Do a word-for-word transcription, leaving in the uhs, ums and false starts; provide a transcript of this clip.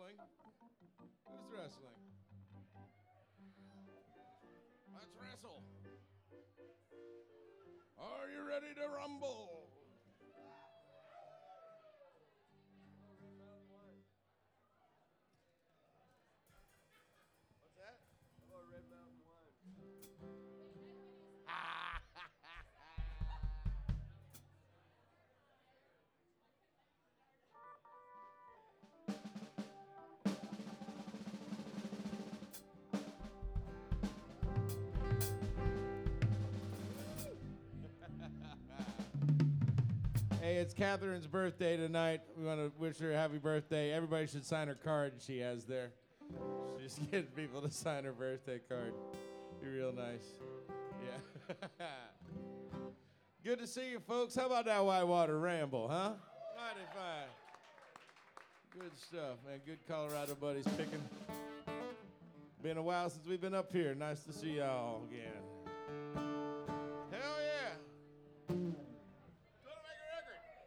wrestling? Who's wrestling? Let's wrestle. Are you ready to rumble? What's that? How about Red Mountain Wine? Hey, it's Catherine's birthday tonight. We want to wish her a happy birthday. Everybody should sign her card she has there. She's getting people to sign her birthday card. Be real nice. Yeah. Good to see you, folks. How about that Whitewater Ramble, huh? Mighty fine. Good stuff, man. Good Colorado buddies picking. Been a while since we've been up here. Nice to see y'all again.